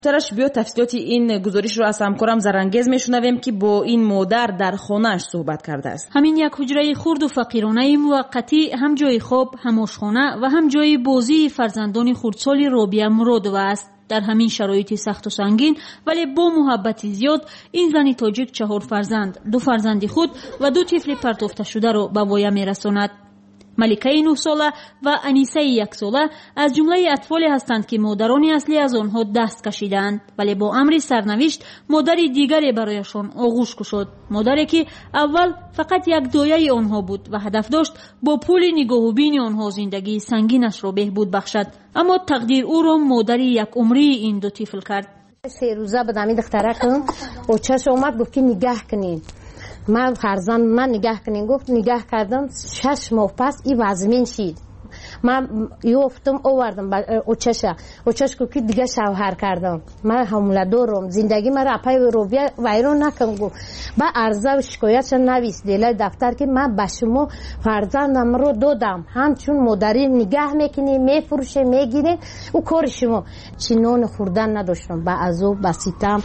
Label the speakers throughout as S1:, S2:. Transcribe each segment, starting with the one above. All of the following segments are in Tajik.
S1: ترش بیا تفصیلات این گزارش رو از همکارم زرنگز میشنویم که با این مادر در خانه‌اش صحبت کرده است.
S2: همین یک حجره خرد و فقیرانه موقتی هم جای خواب، هم آشخانه و هم جای بازی فرزندان خردسال رابعه مرادووا است. در همین شرایط سخت و سنگین ولی با محبت زیاد این زن تاجیک 4 فرزند، 2 فرزند خود و 2 طفل پرتافته شده را به وایه میرساند. ملکه 9 ساله و انیسه 1 ساله از جمله اطفالی هستند که مادران اصلی از آنها دست کشیدند، ولی با امر سرنوشت مادر دیگری برایشان آغوش گشود. مادری که اول فقط یک دایه آنها بود و هدف داشت با پول نگاه و بین آنها زندگی سنگینش را بهبود بخشد، اما تقدیر او را مادر یک عمری این 2 طفل کرد.
S3: 3 روزه به دمی دختره کردم و چش اومد گفت که نگاه کنین من فرزند من نگاه کنین. گفت نگاه کردم 6 ماه پس این وزمین شید. من یافتم آوردم او چش گفت که دیگه شوهر کردم. من حامله دارم زندگی من را پای روبیا ویران نکنم. گفت با عرضه و شکایتش نویس دیلای دفتر که من به شما فرزندم رو دادم، همچون مادری نگاه میکنی میفروشه میگیرین او کار شما. چنان خوردن نداشتم با عذاب با ستم.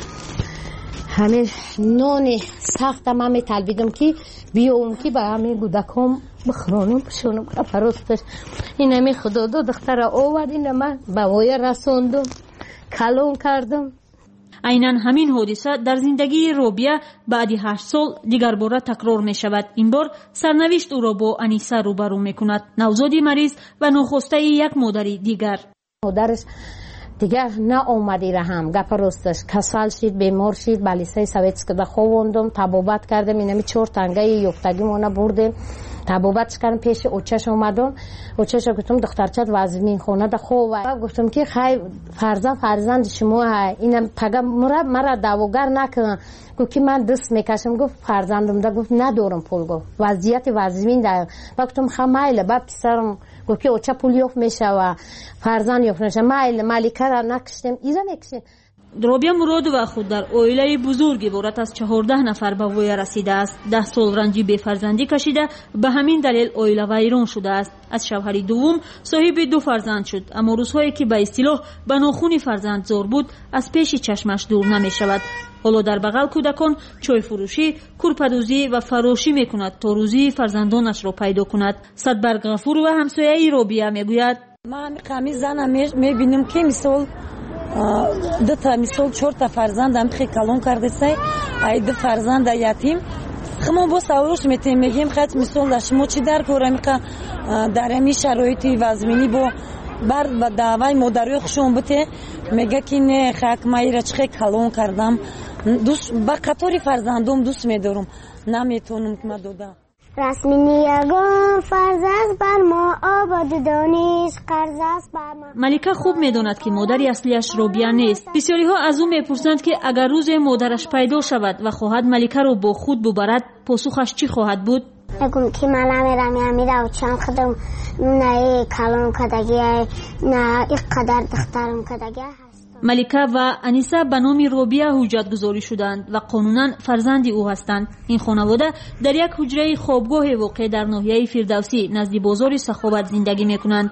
S3: همین نان سختم هم میطلبیدم که بیام که به همین گودکام بخورانم بشونم پرستش. این همی خدا دو دختر آورد این من به وایه رساندم کلون کردم.
S2: عیناً همین حادثه در زندگی رابعه بعد 8 سال دیگر باره تکرار می شود. این بار سرنوشت او را با انیسه روبرو می کند، نوزادی مریض و نخسته یک مادری دیگر.
S3: مادرش دیگه نه اومدی رحم گپ راستش کسل شید بیمار شید بالیسای سویتسک ده خووندم تبابت کردم. اینمی 4 تنگه یفتگی مونه بردیم تبابت کردم پیش اوچش اومدم. اوچش گفتم دخترچت وزمین خونه ده خوبه. گفتم که خیلی فرزند شما های اینم پگه مرا دعواگر نکنن. گفت که من دست میکشم. گفت فرزندم ده. گفت ندارم پول. گفت وضعیت وزمین ده. گفتم خمیله با پسرم گفت که اوچه پول یفت میشه و فرزند یفت میشه. ملکه را نکشتیم ایزا نکشتیم.
S2: رابعه مرادووا خود در عائله بزرگی عبارت از 14 نفر به وی رسیده است. 10 سال رنجی بفرزندی کشیده، به همین دلیل عائله ویران شده است. از شوهر دوم صاحب 2 فرزند شد، اما روزهایی که به اصطلاح به ناخون فرزند زار بود از پیش چشمش دور نمی شود. حالا در بغل کودکان چای فروشی، کورپدوزی و فراشی می کند تا روزی فرزندانش را پیدا کند. صدبرگ غفور و همسایه رابعه می گوید
S4: من قمیز زنم می بینم که مثال 4 تا فرزندم خیلی کلون کرده سای ای 2 فرزند یتیم خما با سواروش میگیم خیلی مثال شما چی در کارم که در این شرایط وزمینی با بر دعوای مادری خوشم بوده میگه که نه خاک مایره چه کلون کردم دوست با قطاری فرزندم دوست میدارم نمیتونم که دادم.
S5: رسمی یگان فرض است بر ما آباد دانش قرض است بر ما.
S2: ملکه خوب میداند که مادری اصلیش رابعه نیست. بسیاری ها از او میپرسند که اگر روز مادرش پیدا شود و خواهد ملکه رو با خود ببرد پاسخش چی خواهد بود؟
S5: میگم که من نمیرم و چند خودم نه کلون کدگی نه اینقدر دخترم کدگی هست.
S2: ملکه و انیسه به نام رابعه حجت گذاری شدند و قانونا فرزند او هستند. این خانواده در یک حجره خوابگاه واقع در ناحیه فردوسی نزد بازار سخاوت زندگی میکنند.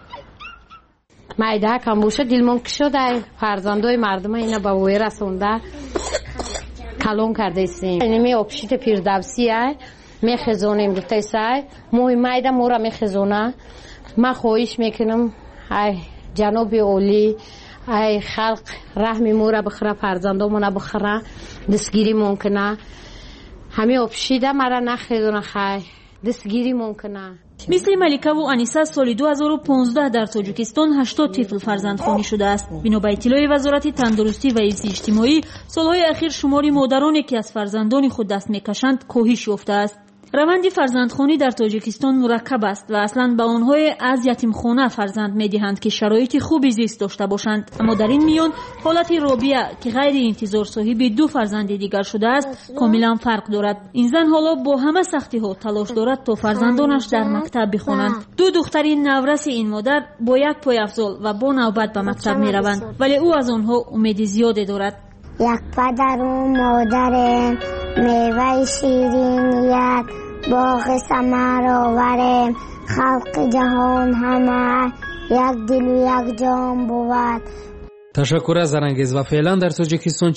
S3: مایده کم باشه دلمون که شده فرزندای مردم اینا به وی رسونده کلون کرده ایستیم. اینمی اپشیت فردوسی های میخزونیم گفته سای موی مایده مورا میخزونه. من خواهش میکنم ای جناب اولی ای خلق رحمی مورا بخره فرزندامون بخره دستگیری ممکنه همه اپشیده مرا نخیدونه خیلی دستگیری ممکنه.
S2: مثل ملکه و انیسه سال 2015 در تاجیکستان 80 طفل فرزندخوانی شده است. بنا به اطلاع وزارت تندرستی و حفظ اجتماعی سالهای اخیر شمار مادرانی که از فرزندان خود دست میکشند کاهش یافته است. روند فرزندخوانی در تاجیکستان مرکب است و اصلا به آنهای از یتیمخانه فرزند میدهند که شرایط خوبی زیست داشته باشند، اما در این میان حالت رابعه که غیر انتظار صاحب 2 فرزند دیگر شده است کاملا فرق دارد. این زن حالا با همه سختی ها تلاش دارد تا فرزندانش در مکتب بخوانند. 2 دخترین نورس این مادر با یک پای افضل و با نوبت به مکتب می روند، ولی او از آنها امید زیادی دارد.
S5: یک پدر و مادر میوه شیرینیت باغ ثمر آور خلق جهان همه یک دل و یک جان بود.
S6: تشکر از زرنگیز. و فعلا در تاجیکستان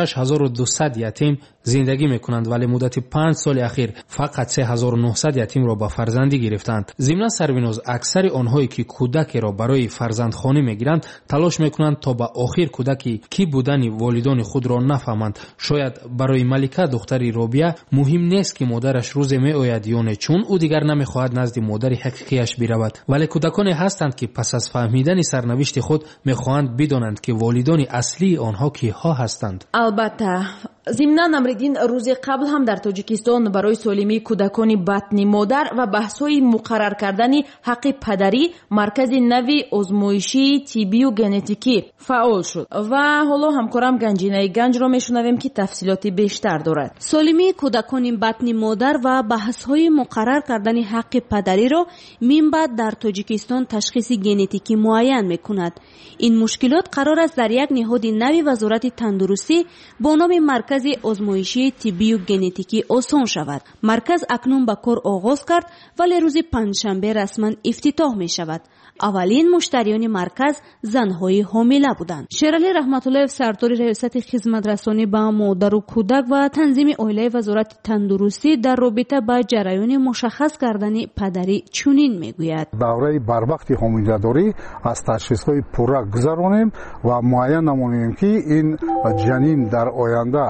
S6: 46200 یتیم زندگی میکنند، ولی مدت 5 سال اخیر فقط 3900 یتیم را به فرزندی گرفتند. ضمن سربیناز اکثر آنهایی که کودک را برای فرزندخوانی میگیرند تلاش میکنند تا به آخر کودکی کی بودن والدان خود را نفهمند. شاید برای ملکه دختری رابعه مهم نیست که مادرش روز میآید یا نه، چون او دیگر نمیخواهد نزد مادر حقیقیش برود، ولی کودکانی هستند که پس از فهمیدن سرنوشت خود میخواهند بدانند که والدان اصلی آنها کیها هستند.
S1: البته ضمناً نمریدین روز قبل هم در تاجیکستان برای سالمی کودکان بطن مادر و بحث‌های مقرر کردن حق پدری مرکز نوی آزمایشی طبی و ژنتیکی فعال شد و حالا همکارم گنجینه گنج را میشنویم که تفصیلات بیشتر دارد.
S2: سالمی کودکان بطن مادر و بحث‌های مقرر کردن حق پدری را منبع در تاجیکستان تشخیص ژنتیکی معین می‌کند. این مشکلات قرار است در یک نهاد نوی وزارت تندرستی با نام مرکز آزمایشی طبی و ژنتیکی آسان شود. مرکز اکنون به کار آغاز کرد ولی روز پنجشنبه رسما افتتاح می شود. اولین مشتریان مرکز زنهای حامله بودند. شیرعلی رحمت الله سردار ریاست خدمت رسانی به مادر و کودک و تنظیم عائله وزارت تندرستی در رابطه با جریان مشخص کردن پدری چنین میگوید:
S7: دوره بروقت حامله‌داری از تشخیص‌های پورا گذرانیم و معین نماییم که این جنین در آینده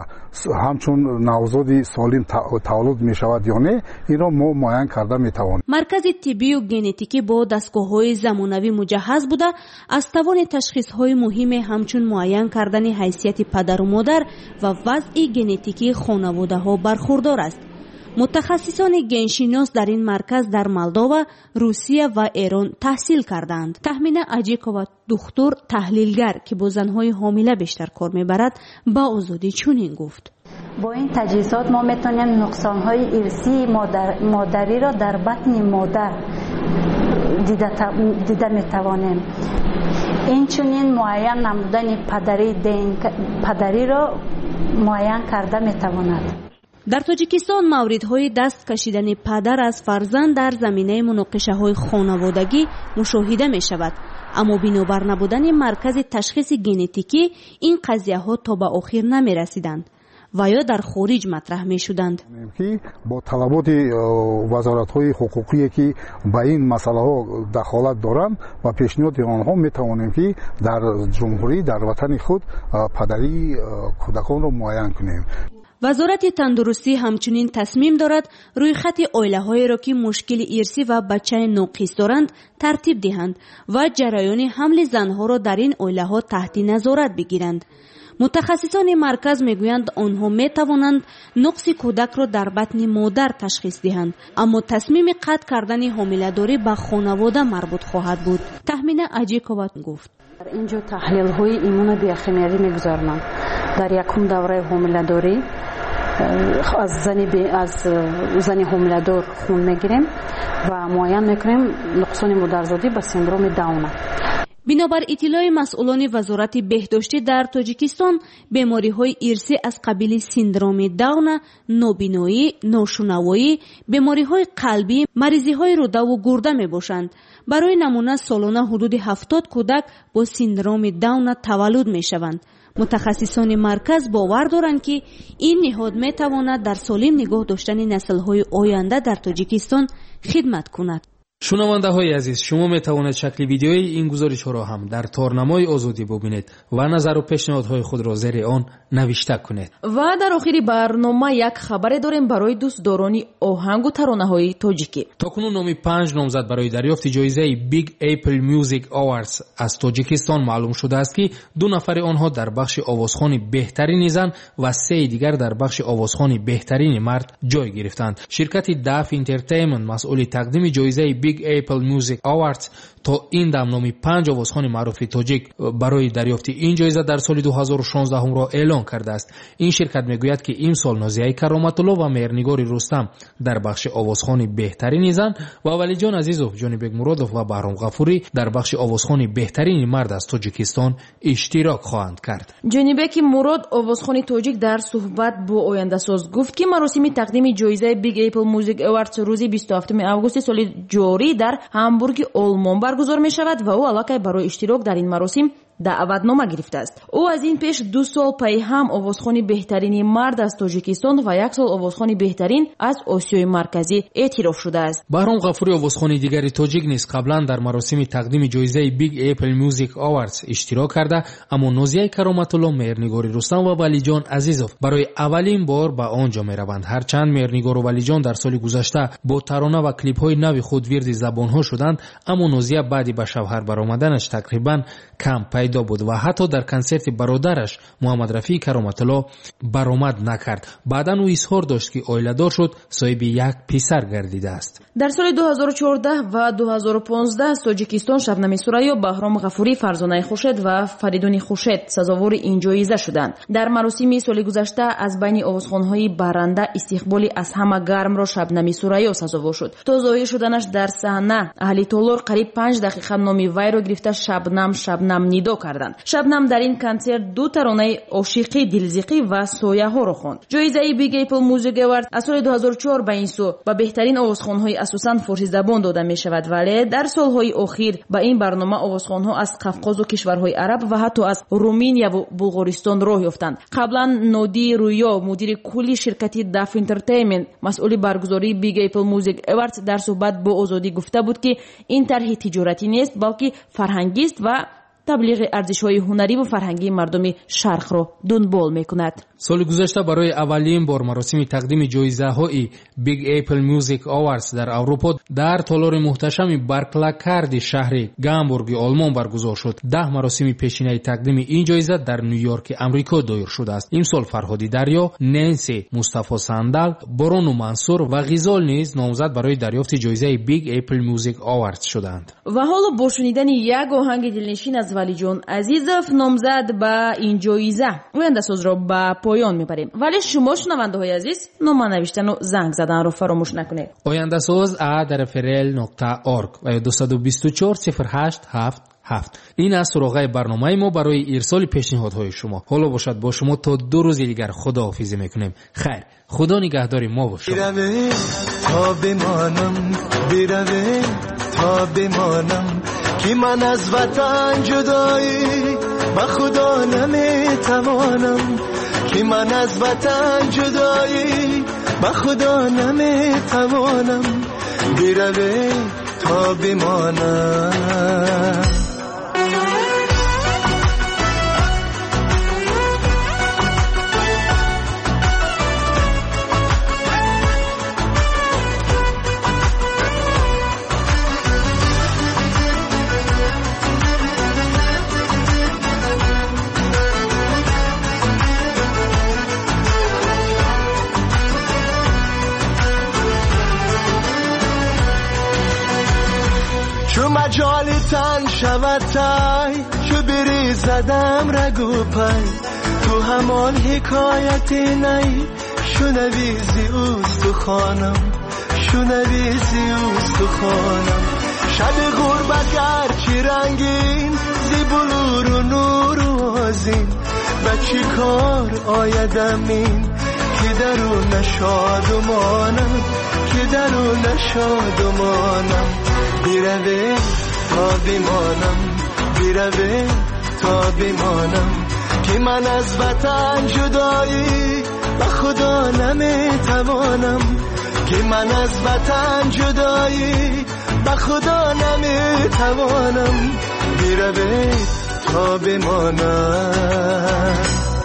S7: همچون نوزاد سالم تولد می شود یا نه، این را ما معین کرده می توانیم.
S2: مرکز طبی و ژنتیکی با دستگاه‌های زمانوی مجهز بوده از توان تشخیص‌های مهم همچون معین کردن حیثیت پدر و مادر و وضع ژنتیکی خانواده‌ها برخوردار است. متخصصان ژنشناس در این مرکز در مولداوا، روسیه و ایران تحصیل کردند. تهمینه اجیکووا دکتر تحلیلگر که با زنهای حامله بیشتر کار میبرد با آزادی چنین گفت:
S8: با این تجهیزات ما میتونیم نقصانهای ارثی مادری را در بطن مادر دیده میتوانیم. این چنین معین نمودن پدری را معین کرده میتواند.
S2: در تاجیکستان موردهای دست کشیدن پدر از فرزند در زمینه مناقشه‌های خانوادگی مشاهده می شود، اما بنابر نبودن مرکز تشخیص ژنتیکی این قضیه‌ها تا به آخر نمی رسیدند و یا در خارج مطرح می شدند.
S7: با طلبات وزارت‌های حقوقی که به این مسئله‌ها دخالت دارند و پیشنهاد آنها می توانیم که در جمهوری در وطن خود پدری کودکان را معین کنیم.
S2: وزارت تندرستی همچنین تصمیم دارد روی خط عائله‌هایی را که مشکل ارثی و بچه ناقص دارند ترتیب دهند و جریان حمل زنها را در این عائله‌ها تحت نظارت بگیرند. متخصصان مرکز میگویند آنها می توانند نقص کودک را در بطن مادر تشخیص دهند، اما تصمیم قطع کردن حامله‌داری به خانواده مربوط خواهد بود. تهمینه اجیکووا گفت:
S8: در اینجا تحلیل‌های ایمون بیوشیمیایی می‌گذارند. در یکم دوره حامله‌داری از زن حامله‌دار خون می‌گیریم و معین می‌کنیم نقصان مادرزادی به سندروم داون.
S2: بنابر اطلاع مسئولان وزارت بهداشتی در تاجیکستان، بیماری‌های ارثی از قبیل سندروم داون، نابینایی، ناشنوایی، بیماری‌های قلبی، مریضی‌های روده و گرده می‌باشند. برای نمونه سالانه حدود 70 کودک با سندروم داون تولد می‌شوند. متخصصان مرکز باور دارند که این نهاد می‌تواند در سالم نگاه داشتن نسل‌های آینده در تاجیکستان خدمت کند.
S6: شنونده های عزیز، شما می توانید شکل ویدیوی این گزارش را هم در تارنمای آزادی ببینید و نظر و پیشنهادهای خود را زیر آن نوشته کنید.
S1: و در آخر برنامه یک خبر داریم برای دوستداران آهنگ و ترانه های تاجیکی.
S6: تاکنون نام 5 نامزد برای دریافت جایزه بیگ اپل میوزیک آواردز از تاجیکستان معلوم شده است که 2 نفر آنها در بخش آوازخوان بهترین زن و 3 دیگر در بخش آوازخوان بهترین مرد جای گرفتند. شرکت داف انترتینمنت مسئول تقدیم جایزه بیگ اپل میوزیک آواردز تا این دم نام 5 آوازخوان معروف تاجیک برای دریافت این جایزه در سال 2016 هم را اعلان کرده است. این شرکت میگوید که این سال نازیه کرامت الله و مهرنگار رستم در بخش آوازخوان بهترین زن و ولی جان عزیزوف، جانی بیگ مرادوف و بهرام غفوری در بخش آوازخوان بهترین مرد از تاجیکستان اشتراک خواهند کرد.
S1: جانی بیگ مراد آوازخوان تاجیک در صحبت با آینده ساز گفت که مراسم تقدیم جایزه بیگ اپل میوزیک آواردز روز 27 آگوست سال جاری در همبورگ آلمان برگزار می شود و او علاقه برای اشتراک در این مراسم даъватнома гирифтааст. ӯ аз ин пеш 2 сол пай ҳам овозхони беҳтарини мард аз тоҷикистон ва 1 сол овозхони беҳтарин аз осиёи марказӣ эътироф шудааст.
S6: баҳром ғафурӣ овозхони дигари тоҷик низ қаблан дар маросими тақдими ҷоизаи Big Apple Music Awards иштирок карда, аммо Нозияи Кароматулло, меҳрнигори Рустам ва Валиҷон Азизов барои аввалин бор ба он ҷо мераванд. ҳарчанд меҳрнигору Валиҷон дар соли гузашта бо тарона ва клипҳои нави худ вирди забонҳо шуданд, аммо Нозия баъди ба шавҳар баромаданаш тақрибан кам пайдо буд ва ҳатто дар консерти бародараш Муҳаммад Рафии Кароматулло баромад накард. баъдан ӯ изҳор дошт ки оиладор шуд, соҳиби як писар гардидааст.
S1: дар соли 2014 ва 2015 аз тоҷикистон Шабнами Сурайё, Баҳром Ғафурӣ, Фарзонаи Хуршед ва Фаридуни Хуршед сазовори ин ҷоиза шуданд. дар маросими соли гузашта аз байни овозхонҳои барранда истиқболи аз ҳама гармро Шабнами Сурайё сазовор шуд. то зоҳир шуданаш дар саҳна аҳли толор қариб 5 дақиқа номи вайро гирифта шабнам шабнам нидо карданд. Шабнам дар ин консерт 2 таронаи ошиқӣ, дилзиқӣ ва сояҳоро хонд. ҷоизаи Big Apple Music Award аз соли 2004 ба ин су ба беҳтарин овозхонҳои асосан форсизабон дода мешавад, вале дар солҳои охир ба ин барнома овозхонҳо аз Қавқозу кишварҳои араб ва ҳатто аз Руминияву Булғористон роҳ ёфтанд. қаблан Ноди Рӯё, мудири кулли ширкати DAF Entertainment, масъули баргузории Big Apple Music Awards, дар суҳбат бо Озодӣ гуфта буд ки ин тарҳи тиҷоратӣ нест, балки фарҳангист ва таблиғи арзишҳои ҳунариву фарҳангии мардуми Шарқро дунбол мекунад.
S6: соли гузашта барои аввалин бор маросими тақдими ҷоизаҳои Big Apple Music Awards дар Аврупо дар толори муҳташами Барклакарди шаҳри Гамбурги Олмон баргузор шуд. 10 маросими пешинаи тақдими ин ҷоиза дар Нью-Йорки Амрико доир шудааст. Имсол Фарҳоди Дарё, Ненси Мустафо Сандал, Борону Мансур ва Ғизол низ номзад барои дарёфти ҷоизаи Big Apple Music Awards шуданд.
S1: ва ҳоло бо шунидани як оҳанги дилнишин аз Валиҷон Азизов, номзад ба ин ҷоиза, ояндасозро ба поён мебарем. вале шумо шунавандаҳои азиз, нома навиштану занг заданро фаромӯш накунед.
S6: ояндасоз @rfrl.org ва 224 08 7. ин аст суроғаи барномаи мо барои ирсоли пешниҳодҳои шумо. ҳоло бошад бо шумо то 2 рӯзи дигар худоҳофизӣ мекунем. хайр, худо нигаҳдори мо бошад.
S9: تا بمانم که من از وطن جدایی با خدا نمیتوانم، که من از وطن جدایی با خدا نمیتوانم، بروی تا بمانم. چو مجالی تن شود تای، چو بری زدم رگو پای، تو همان حکایتی نی، شنویزی اوستو خانم، شنویزی اوستو خانم. شب غربت گرچی رنگین، زی بلور و نور و آزین، و چی کار آیدم این که درون شادمانم، که درون شادمانم. بیروی تا بمانم، بیروی تا بمانم، که من از وطن جدایی و خدا نمیتوانم، که من از وطن جدایی و خدا نمیتوانم، بیروی تا بمانم.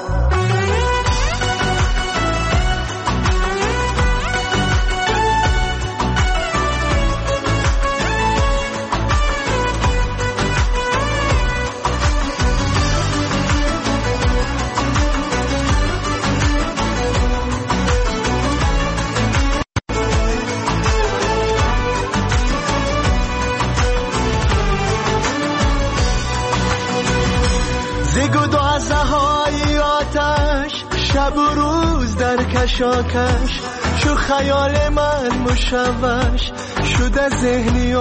S9: شب و روز در کشاکش، شو خیال من مشوش شده ذهنی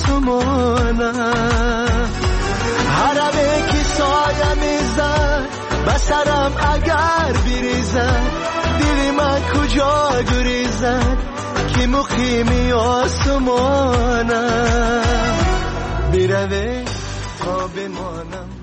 S9: آسمانم. حرمه که سایه میزد به سرم اگر بریزد، دل من کجا گریزد که مقیمی آسمانم. بروی تا بمانم.